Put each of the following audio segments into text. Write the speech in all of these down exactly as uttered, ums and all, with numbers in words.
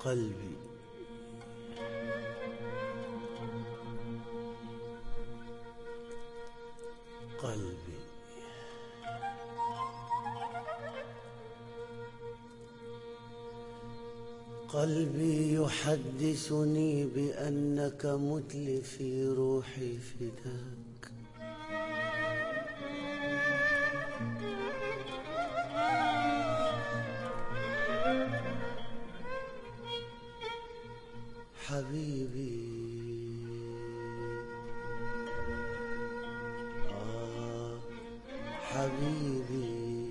قلبي قلبي قلبي يحدثني بأنك متلفي روحي فداك. حبيبي آه حبيبي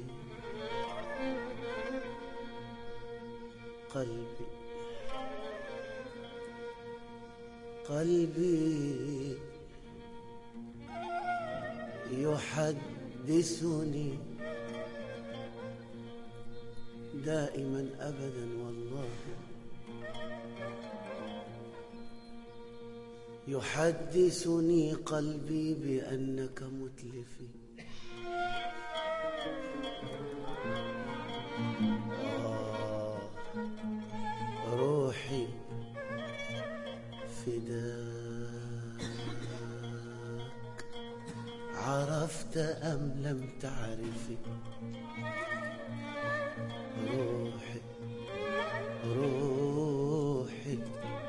قلبي قلبي يحدثني دائما أبدا والله، يحدثني قلبي بأنك متلفي. آه روحي فداك، عرفت أم لم تعرفي؟ روحي روحي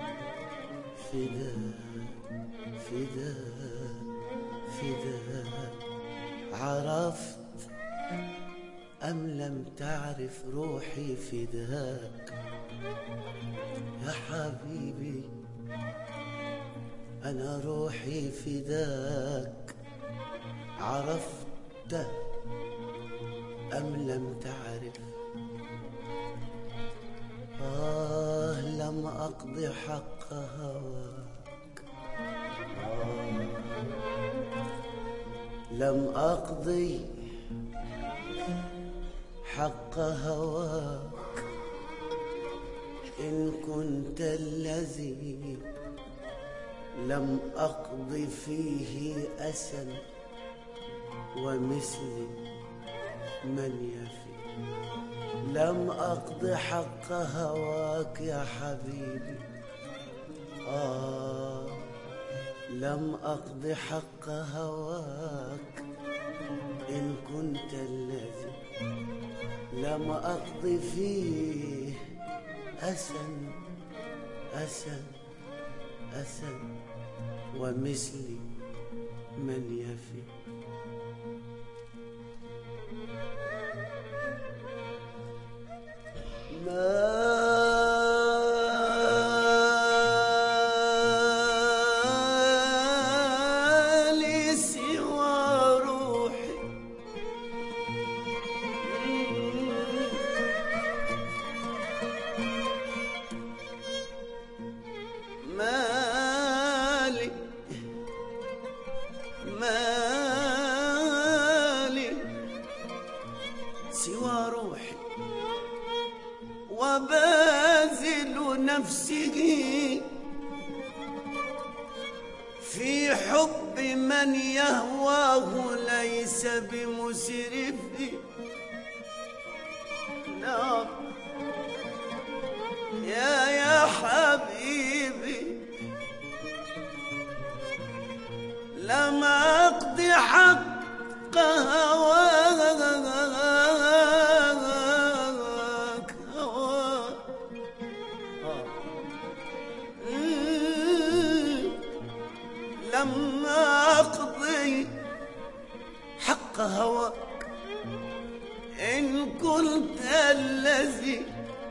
فداك فداك فداك، عرفت أم لم تعرف؟ روحي فداك يا حبيبي، أنا روحي فداك، عرفت أم لم تعرف؟ آه لم أقض حق هواك، آه لم أقضي حق هواك، إن كنت الذي لم أقض فيه أسا ومثلي من يفي. لم أقض حق هواك يا حبيبي، آه لم أقض حق هواك، إن كنت الذي لم أقض فيه أسا أسا أسا ومثلي من يفي. ما لي سوى روحي، ما لي ما لي سوى روحي، وباذل نفسه في حب من يهواه ليس بمسرف. نعم يا يا حبيبي، لم أقض حق هواك، لم أقضي حق هواك، إن كنت الذي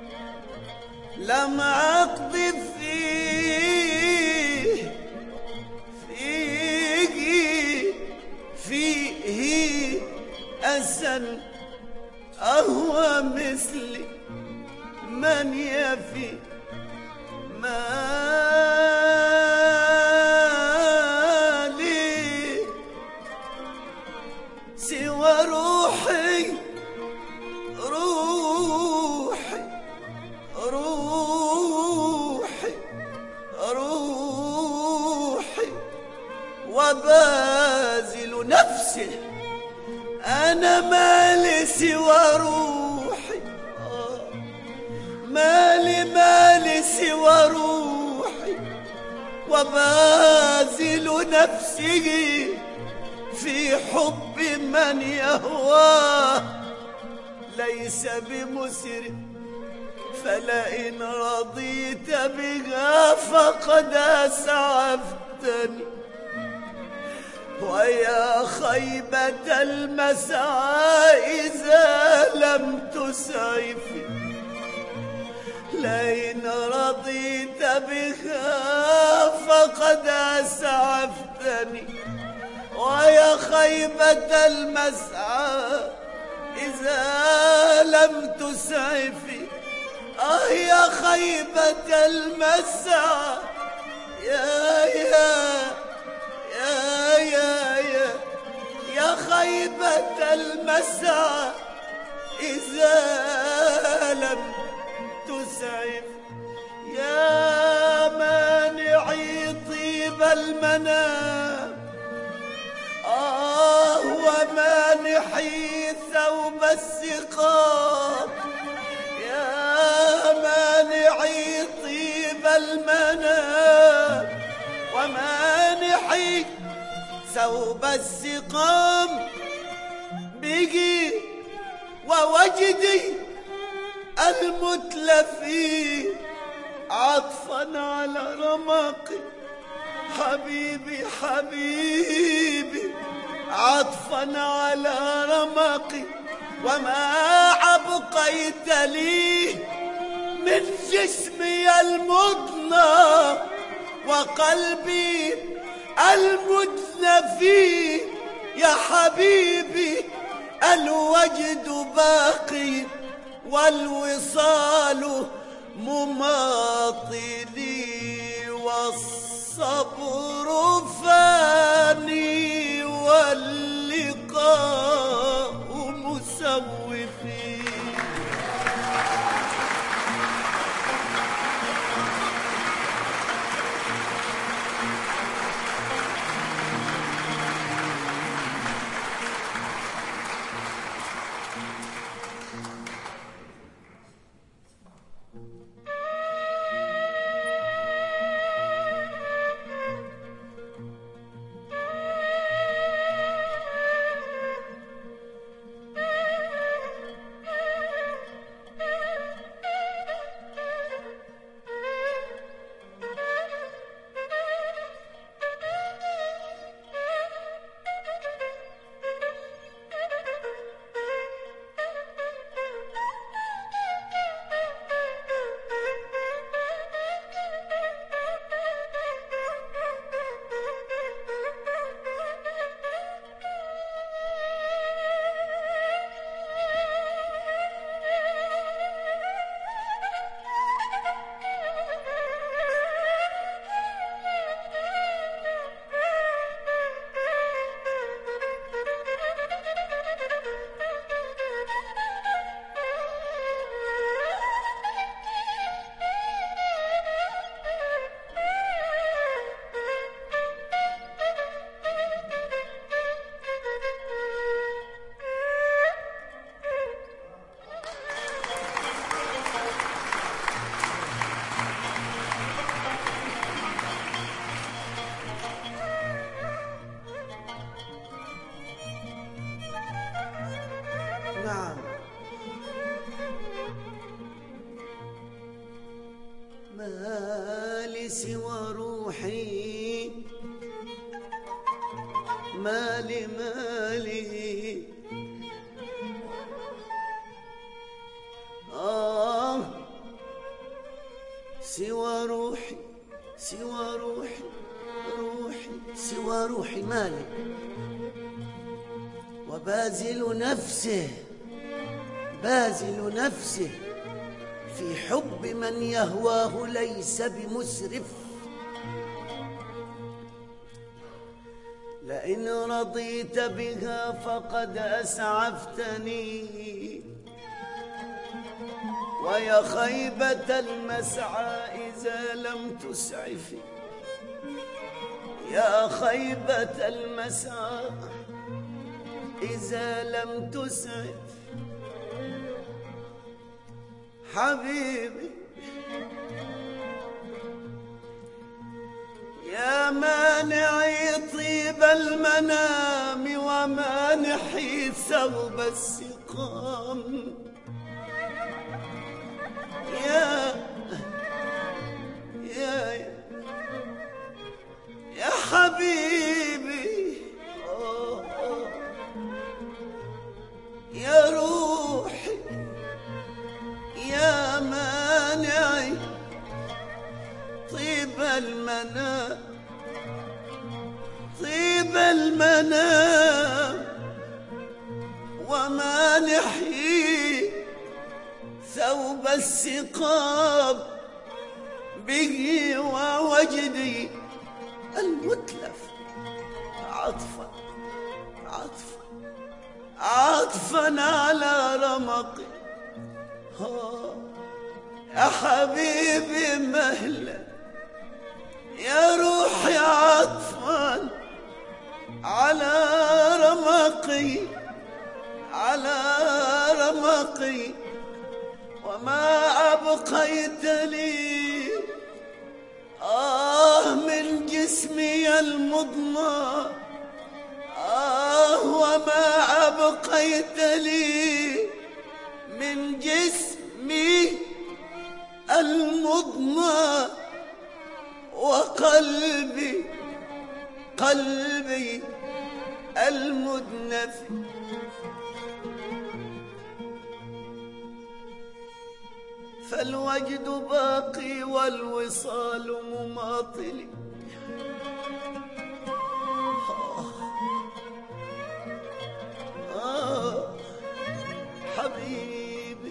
لم أقض فيه فيه فيه أسا أهوى مثلي من يفي. ما سوى روحي روحي روحي روحي، وباذل نفسي، أنا ما لي سوى روحي، مالي مالي سوى روحي وبازل نفسي في حب من يهواه ليس بمسرف فلئن رضيت بها فقد أسعفتني ويا خيبة المسعى إذا لم تسعفي لئن رضيت بها فقد أسعفتني ويا خيبة المسعى إذا لم تسعفي آه يا خيبة المسعى يا يا يا يا يا يا خيبة المسعى إذا لم تسعف يا مانعي طيب المنام آه ومانحي ثوب السقام يا مانعي طيب المنام ومانحي ثوب السقام بقي ووجدي المتلفي عطفا على رمقي حبيبي حبيبي عطفا على رمقي وما أبقيت لي من جسمي المضنى وقلبي المتلفي يا حبيبي الوجد باقي والوصال مماطلي والصبر فاني واللقاء مسوفي نعم ما لي سوى روحي مالي مالي آه سوى روحي سوى روحي روحي سوى روحي مالي وبازل نفسه بازل نفسه في حب من يهواه ليس بمسرف لئن رضيت بها فقد أسعفتني ويا خيبة المسعى إذا لم تسعفي يا خيبة المسعى إذا لم تسعف حبيبي يا مانعي طيب المنام ومانحي ثوب السقام يا يا يا حبيبي أوه أوه يا روحي يا مانعي طيب المنام طيب المنام ومانحي ثوب السقام به ووجدي المتلف عطفا عطفا عطفا على رمقي يا حبيبي مهلا يا روحي عطفا على رمقي على رمقي وما أبقيت لي آه من جسمي المضنى آه وما أبقيت لي من جسمي المضنى وقلبي قلبي المدنف فالوجد باقي والوصال مماطل آه آه حبيبي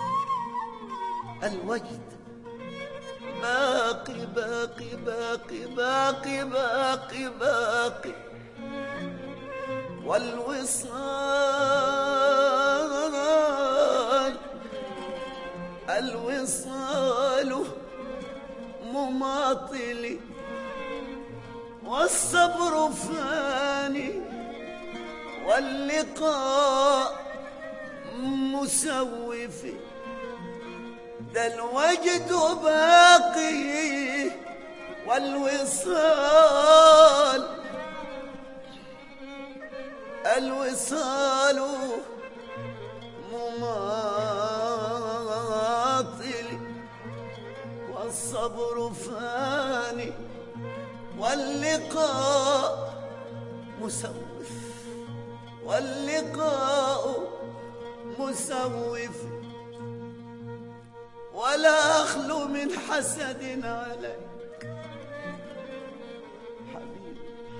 الوجد باقي باقي باقي باقي باقي باقي والوصال الوصال مماطل والصبر فاني واللقاء مسوف ده الوجد باقي والوصال الوصال مماطل والصبر فاني واللقاء مسوف واللقاء مسوف ولا أخلو من حسد عليك حبيبي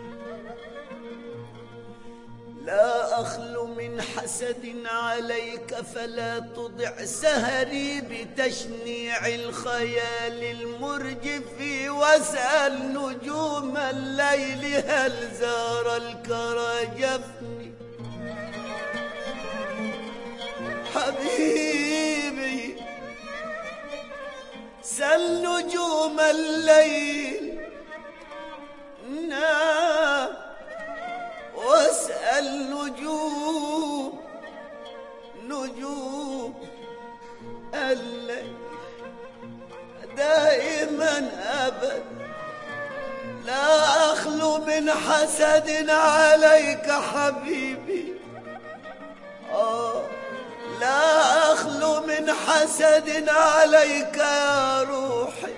لا أخلو من حسد عليك فلا تضع سهري بتشنيع الخيال المرجف واسأل نجوم الليل هل زار الكرى جفني حبيبي سل نجوم الليل نام واسأل نجوم نجوم الليل دائما أبدا لا أخلو من حسد عليك حبيبي آه لا أخلو من حسد عليك يا روحي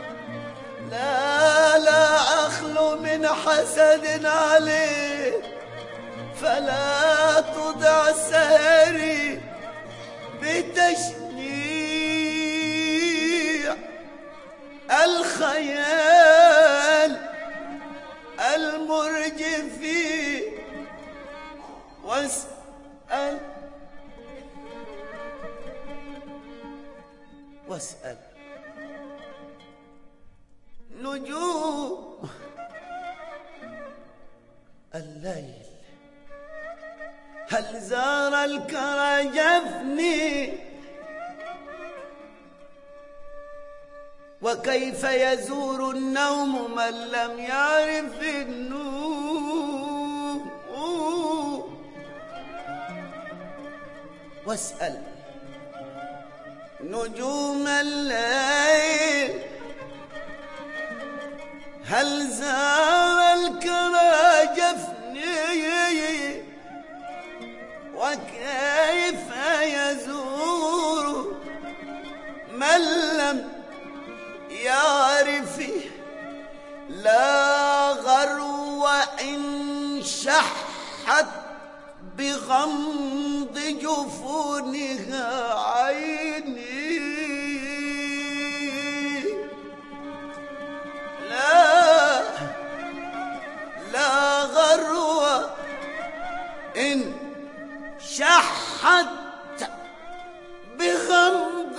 لا لا أخلو من حسد عليك فلا تضع سهري بتشنيع الخيال المرجف واسأل واسأل نجوم الليل هل زار الكرى جفني وكيف يزور النوم من لم يعرف النوم واسأل نجوم الليل هل زار الكرى جفني وكيف يزور من لم يعرف لا غرو إن شحت بغمض جفونها عيني لا لا غرو إن شحت بغمض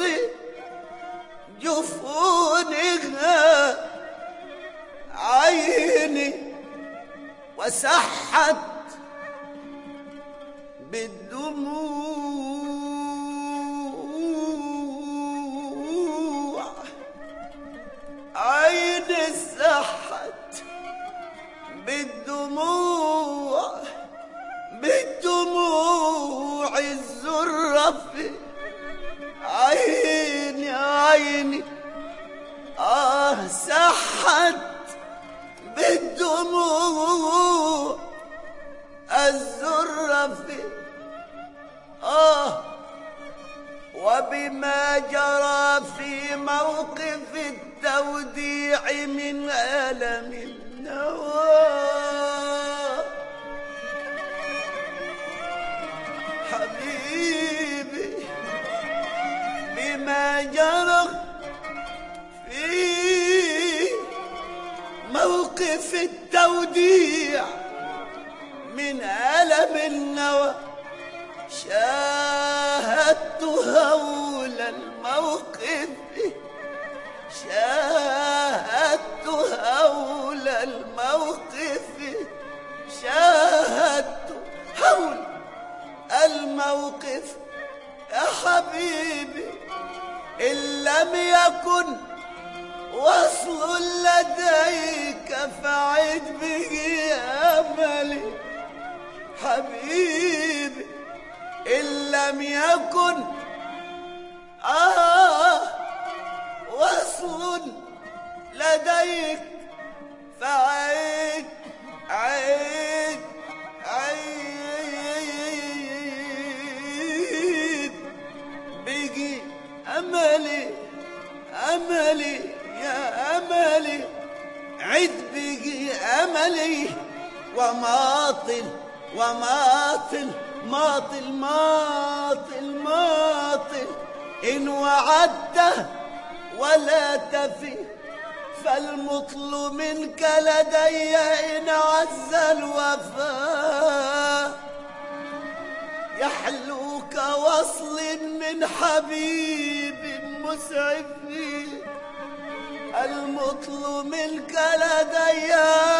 جفونها عيني وسحت بالدموع عيني سحت بالدموع بالدموع الزرف عيني عيني آه سحت بالدموع الزرف آه وبما جرى في موقف التوديع من ألم النوى حبيبي بما جرى في موقف التوديع من ألم النوى شاهدت هول الموقف شاهدت هول الموقف شاهدت هول الموقف يا حبيبي إن لم يكن وصل لديك فعد به أملي حبيبي إن لم يكن آه وصل لديك فعد عيد عيد بقي أملي أملي يا أملي عد بقي أملي وماطل وماطل ماطل ماطل ماطل إن وعدته ولا تفي فالمطل منك لدي إن عز الوفاء يحلوك وصل من حبيب مسعف المطل منك لدي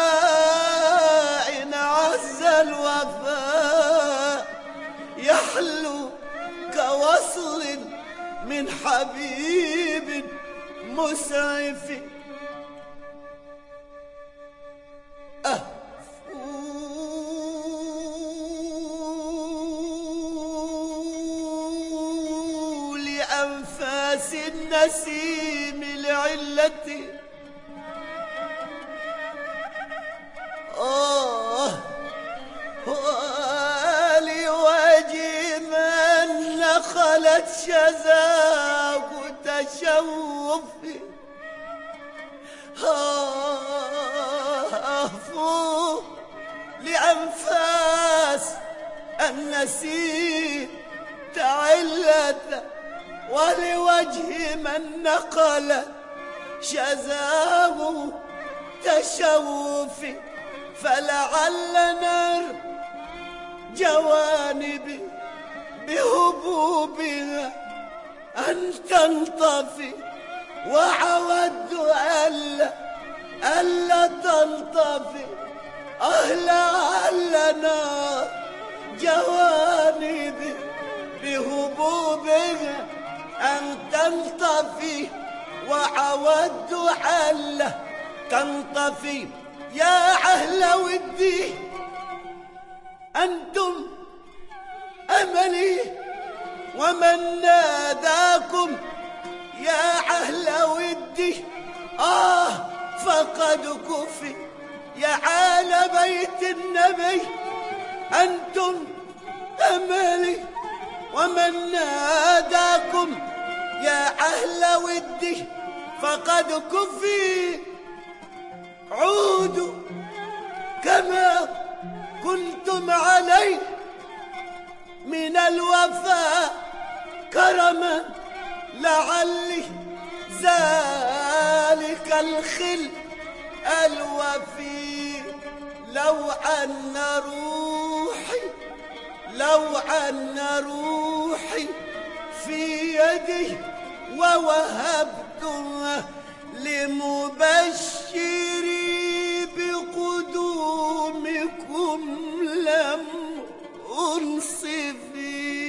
إن عز الوفاء يحلو كوصل من حبيب مسعف أهفو لأنفاس النسيم لعلتي آه ولوجه من نخلت شذاه تشوفي أهفو لأنفاس النسيم تعلت ولوجه من نقل شذاه تشوفي فلعل نار جوانبي بهبوبها أن تنطفي وعودت ألا ألا تنطفي لعل نار جوانبي بهبوبها أن تنطفي وعودت ألا تنطفي يا أهل ودي أنتم أملي ومن ناداكم يا أهل ودي آه فقد كفي. يا آل بيت النبي أنتم أملي، ومن ناداكم يا أهل ودي فقد كفي. عودوا كما كنتم عليه من الوفاء كرما، لعلي ذلك الخل الوفي. لو أن روحي لو أن روحي في يدي ووهبتها لمبشري بقدومكم لم أنصفي.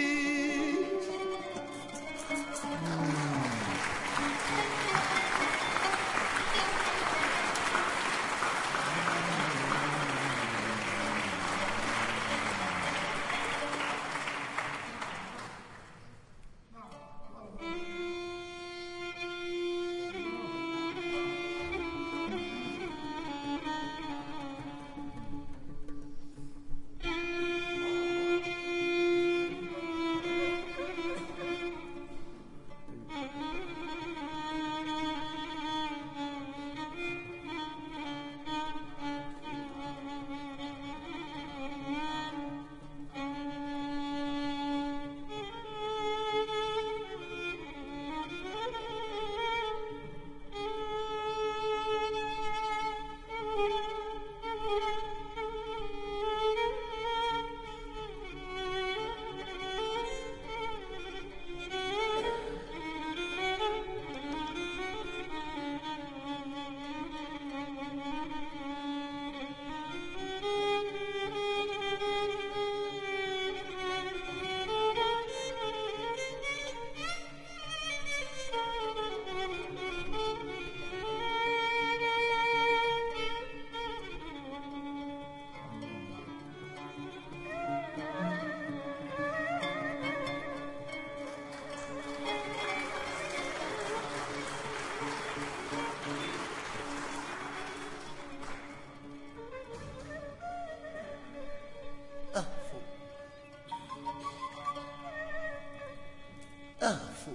أهفو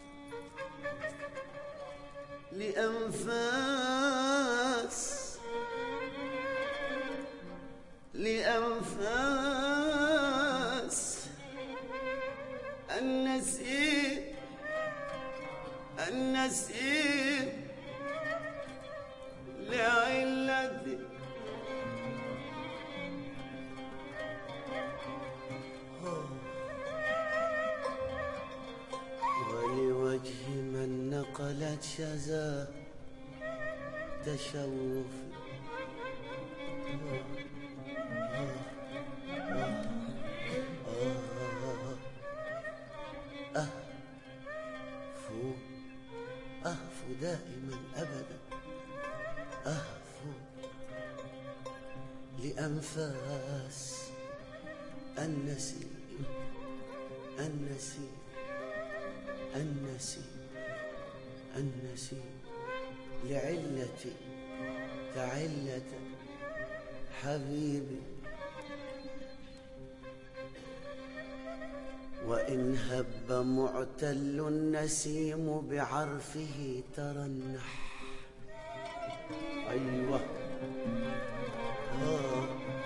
لأنفاس لأنفاس النسيم النسيم لعلتي ولوجه من نقلت شذا تشوف. أهفو أهفو دائما أبدا، أهفو لأنفاس النسيم النسيم النسيم النسيم لعلتي كعلة حبيبي. وإن هب معتل النسيم بعرفه ترنح. أيوة آه.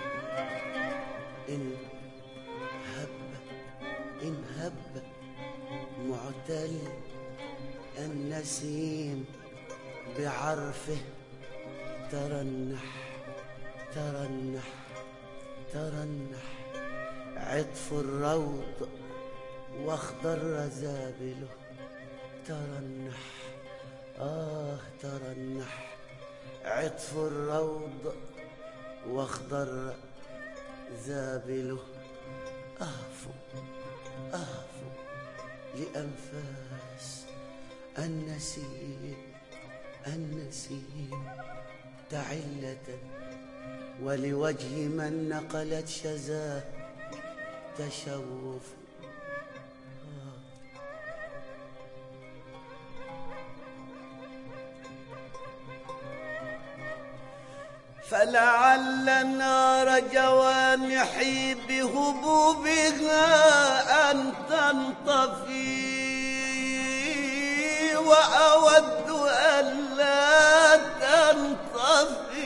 إن هب إن هب معتل النسيم بعرفه ترنح ترنح ترنح. عطف الروض واخضر زابله ترنح. آه ترنح. عطف الروض واخضر زابله. أهفو أهفو لأنفاس النسيم النسيم تعلة. ولوجه من نقلت شذاه تشوف. آه فلعل النار جوانحي بهبوبها أن تنطفي وأود ألا تنطفي.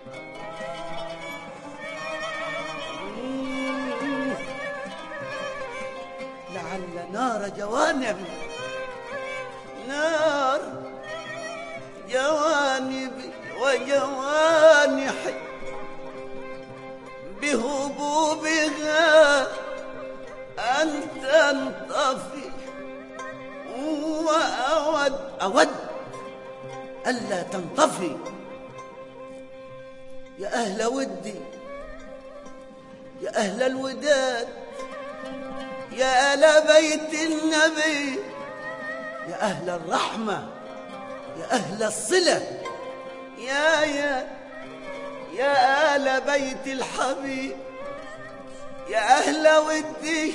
لعل نار جوانب نار جوانبي وجوانحي بهبوبها أن تنطفي وأود أود ألا تنطفي. يا أهل ودي، يا أهل الوداد، يا أهل بيت النبي، يا أهل الرحمة، يا أهل الصلة، يا يا يا أهل بيت الحبيب، يا أهل ودي،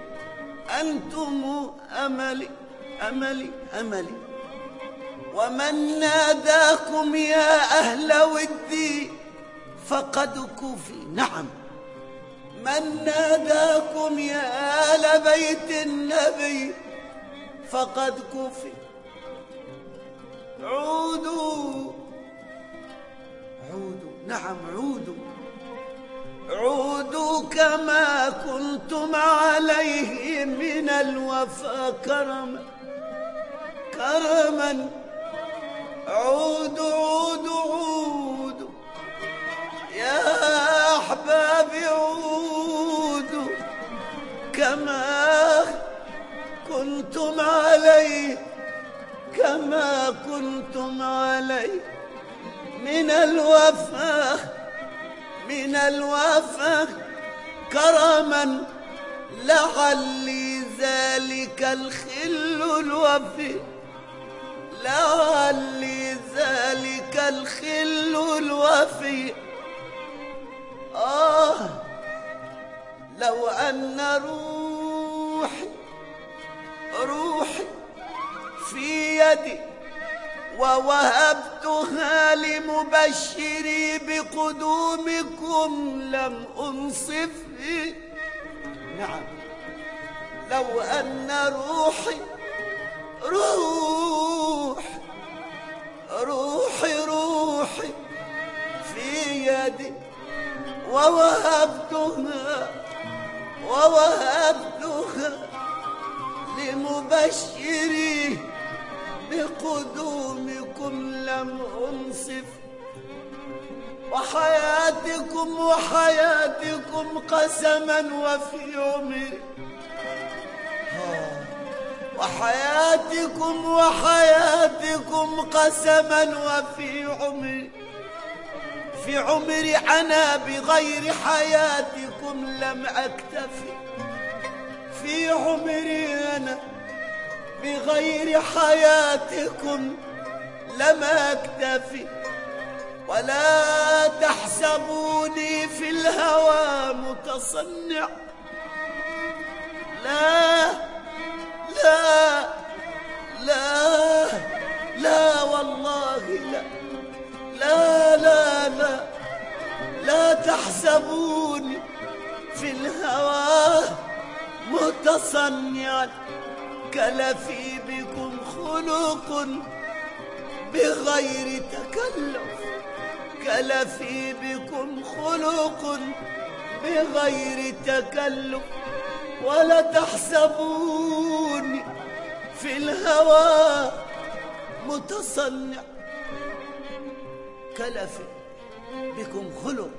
أنتم أملي أملي أملي. ومن ناداكم يا أهل ودي فقد كفي. نعم، من ناداكم يا أهل بيت النبي فقد كفي. عودوا عودوا، نعم عودوا، عودوا كما كنتم عليه من الوفا كرما كرما. عودوا عودوا عودوا يا أحبابي، عودوا كما كنتم عليه كما كنتم عليه من الوفا من الوفا كرما. لعلي ذلك الخل الوفي، لعلي ذلك الخل الوفي. آه لو أن روحي روحي في يدي ووهبتها لمبشري بقدومكم لم أنصفه. نعم، لو أن روحي روح روحي روحي في يدي ووهبتها ووهبتها لمبشري بقدومكم لم أنصف. وحياتكم وحياتكم قسما وفي عمري، وحياتكم وحياتكم قسما وفي عمري. في عمري أنا بغير حياتكم لم أكتفي، في عمري أنا بغير حياتكم لم أكتفي. ولا تحسبوني في الهوى متصنع، لا لا لا لا والله لا لا لا لا لا تحسبوني في الهوى متصنعا. كلفي بكم خلق بغير تكلف، كلفي بكم خلق بغير تكلف. ولا تحسبوني في الهوى متصنع. كلفي بكم خلق.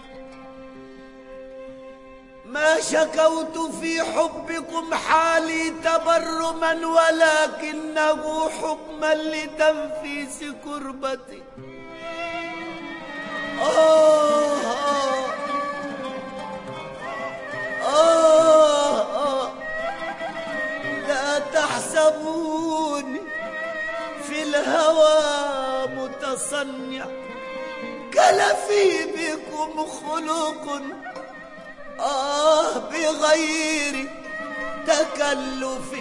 ما شكوت في حبكم حالي تبرما ولكنه حكما لتنفيس كربتي. آه آه آه لا تحسبوني في الهوى متصنع. كلفي بكم خلق آه بغير تكلف.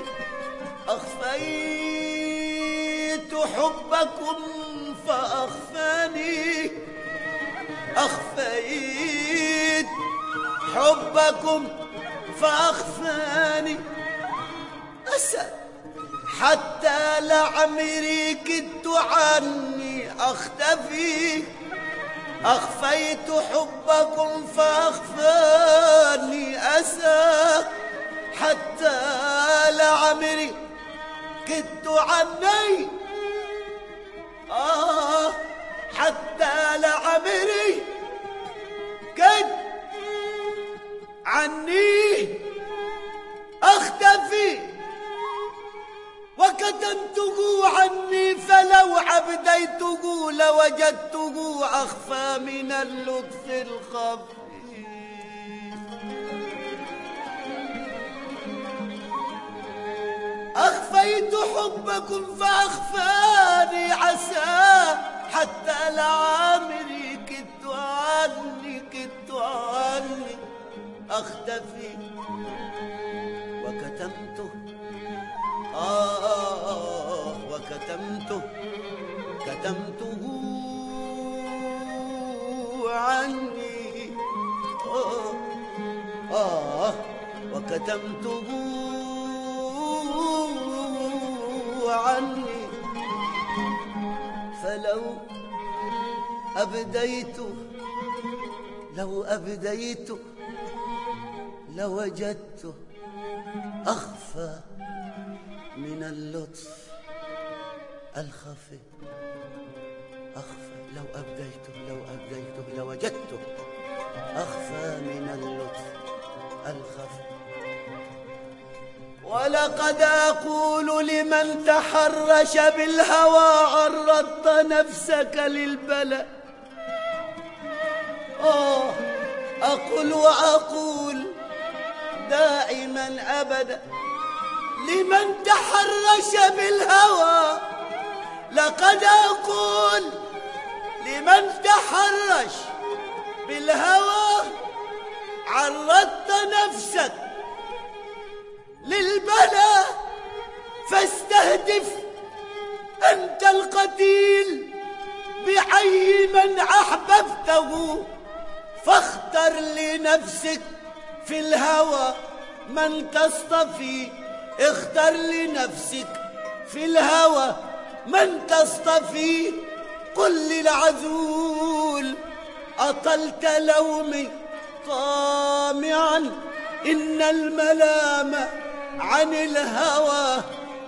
أخفيت حبكم فأخفاني، أخفيت حبكم فأخفاني أسى حتى لعمري كدت عني أختفي. أخفيت حبكم فأخفاني أسى حتى لعمري كدت عني آه حتى لعمري كد عني أختفي. وكتمته عني فلو عبديته لوجدته أخفى من اللطف الخفي. أخفيت حبكم فأخفاني عسى حتى لعامري كدت عني كدت عني أختفي. وكتمته آه, آه وكتمته كتمته عني آه, آه وكتمته عني فلو أبديت لو أبديت لوجدته أخفى من اللطف الخفي. أخفى لو أبديته لو أبديته لوجدته أخفى من اللطف الخفي. ولقد أقول لمن تحرش بالهوى عرضت نفسك للبلاء. آه أقول وأقول دائما أبدا لمن تحرش بالهوى. لقد أقول لمن تحرش بالهوى عرضت نفسك للبلاء. فاستهدف أنت القتيل بعي من أحببته. فاختر لنفسك في الهوى من تصطفي. اختر لنفسك في الهوى من تصطفي. قل للعذول أطلت لومي طامعا إن الملام عن الهوى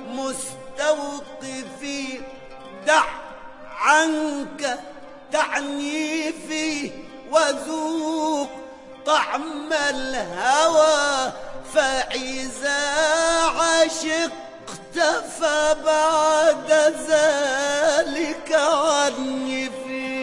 مستوقفي. دع عنك تعنيفي وذوق طعم الهوى. فإذا عشقت فبعد ذلك عنفي.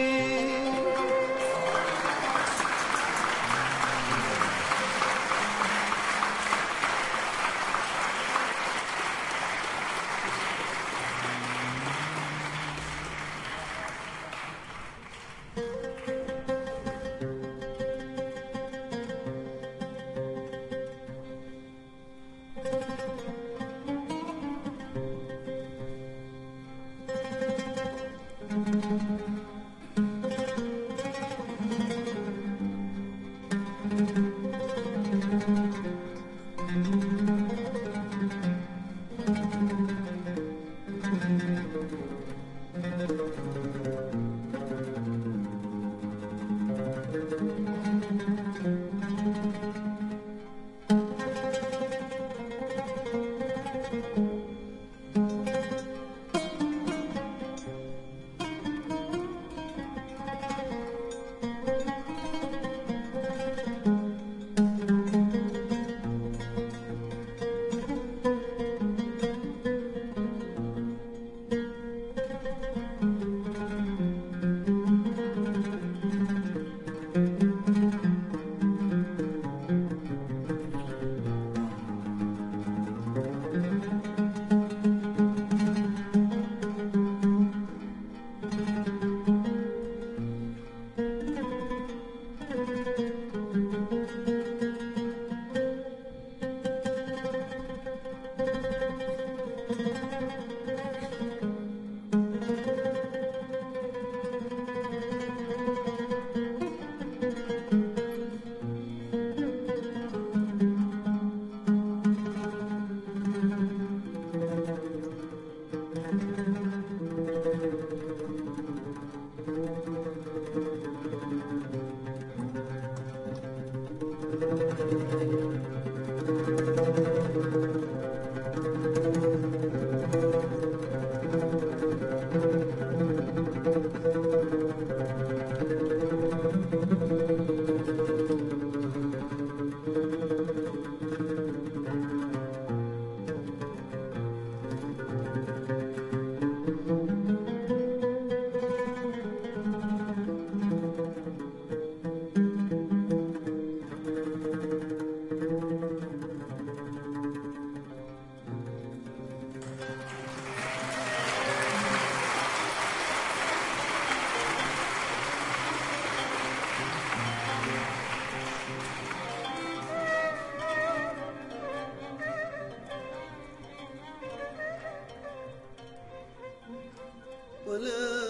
ولا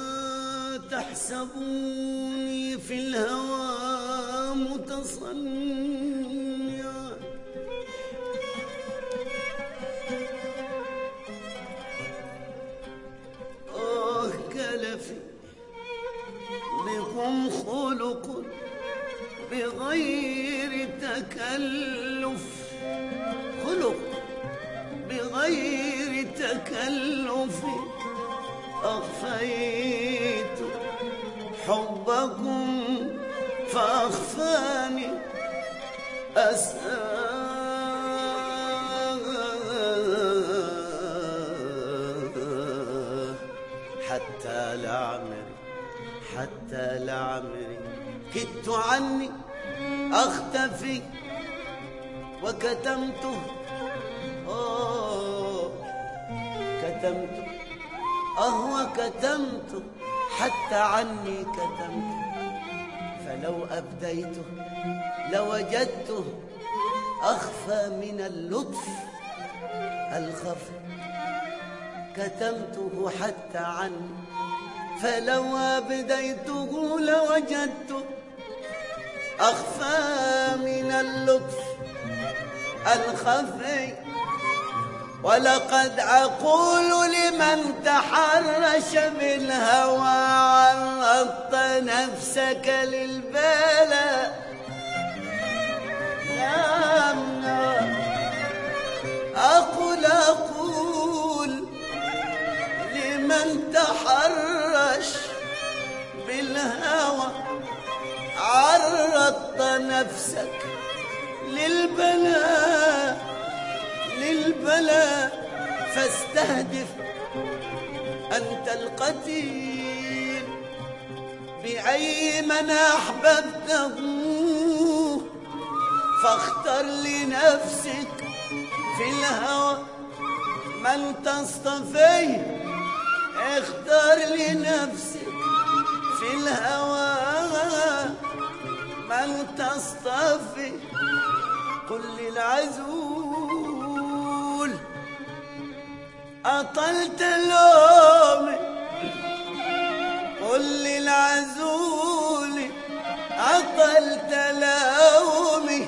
تحسبوني في الهوى متصنعا، آه كلفي بكم خلق بغير تكلف، خلق بغير تكلف، أخفيت حبكم فأخفاني أسأل حتى لعمري حتى لعمري كدت عني أختفي وكتمته، آه كتمته، أهو كتمته حتى عني كتمته، فلو أبديته لوجدته أخفى من اللطف الخفي، كتمته حتى عني فلو أبديته لوجدته أخفى من اللطف الخفي. ولقد أقول لمن تحرش بالهوى عرضت نفسك للبلاء، نعم نعم أقول أقول لمن تحرش بالهوى عرضت نفسك للبلاء للبلاء، فاستهدف أنت القتيل بأي من أحببته، فاختر لنفسك في الهوى من تصطفيه، اختر لنفسك في الهوى من تصطفي. قل للعزول أطلت لومي، قل للعزول أطلت لومي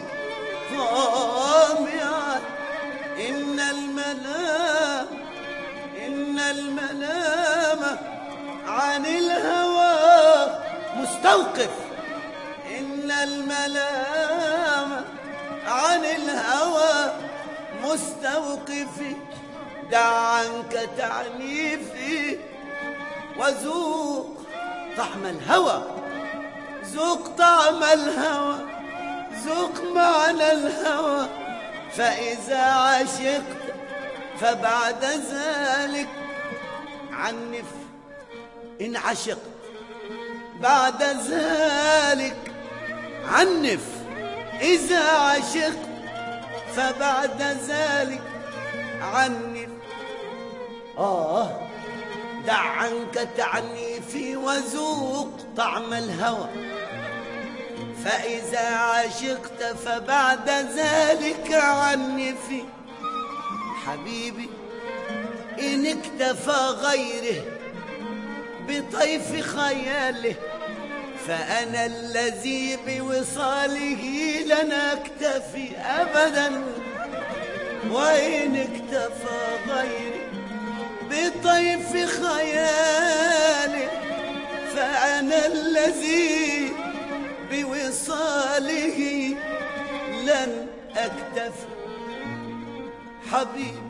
طامعا، إن الملام إن الملام عن الهوى مستوقف، إن الملام عن الهوى مستوقف. دع عنك تعنيفي وذوق طعم الهوى، ذوق طعم الهوى، ذوق معنى الهوى، فإذا عشقت فبعد ذلك عنف. إن عشقت بعد ذلك عنف، إذا عشقت فبعد ذلك عنف. آه دع عنك تعنيفي وذوق طعم الهوى، فإذا عشقت فبعد ذلك عنفي. حبيبي إن اكتفى غيره بطيف خياله، فأنا الذي بوصاله لن أكتفي أبدا. وإن اكتفى غيري بطيف خياله، فأنا الذي بوصاله لن أكتفي. حبيبي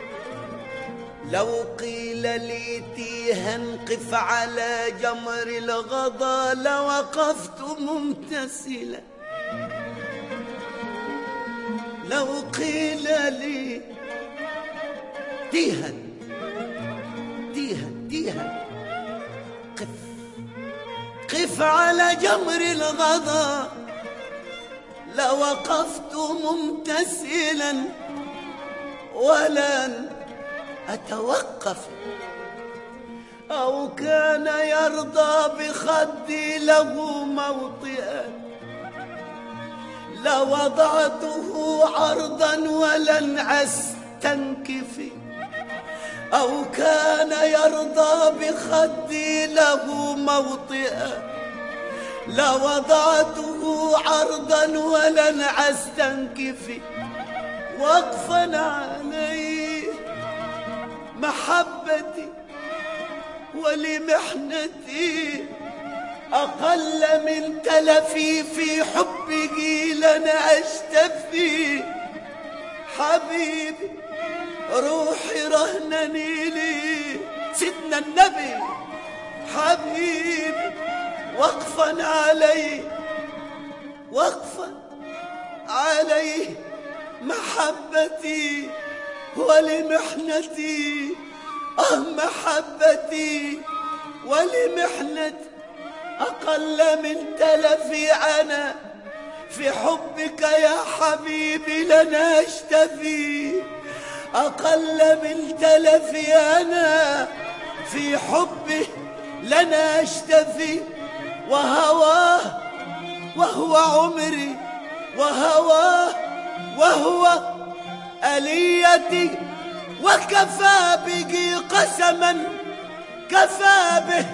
لو قيل لي تيها قف على جمر الغضا لوقفت ممتثلا، لو قيل لي تيها تيها تيها قف قف على جمر الغضا لوقفت ممتثلا، ولن أتوقف. أو كان يرضى بخدي له موطئا لوضعته عرضا ولن أستنكف. أو كان يرضى بخدي له موطئا لوضعته عرضا ولن أستنكف وقفا عليه محبتي ولمحنتي أقل من تلفي في حبه لن أشتفي حبيبي روحي رهنني لي سيدنا النبي حبيبي وقفا عليه وقفا عليه محبتي ولمحنتي اه محبتي ولمحنتي أقل من تلفي أنا في حبك يا حبيبي لن أشتفي أقل من تلفي أنا في حبه لن أشتفي وهواه وهو عمري وهواه وهو أليتي وكفى به قسما كفى به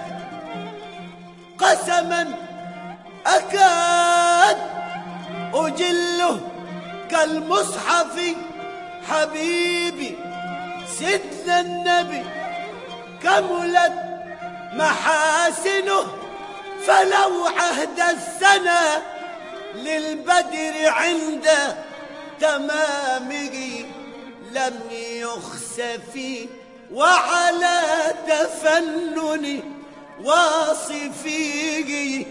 قسما أكاد أجله كالمصحف حبيبي سيدنا النبي كملت محاسنه فلو عهد السنة للبدر عند تمامه لم يخسف وعلى تفنن واصفيه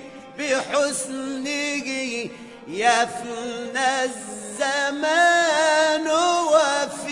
بحسنه يفنى الزمان وفي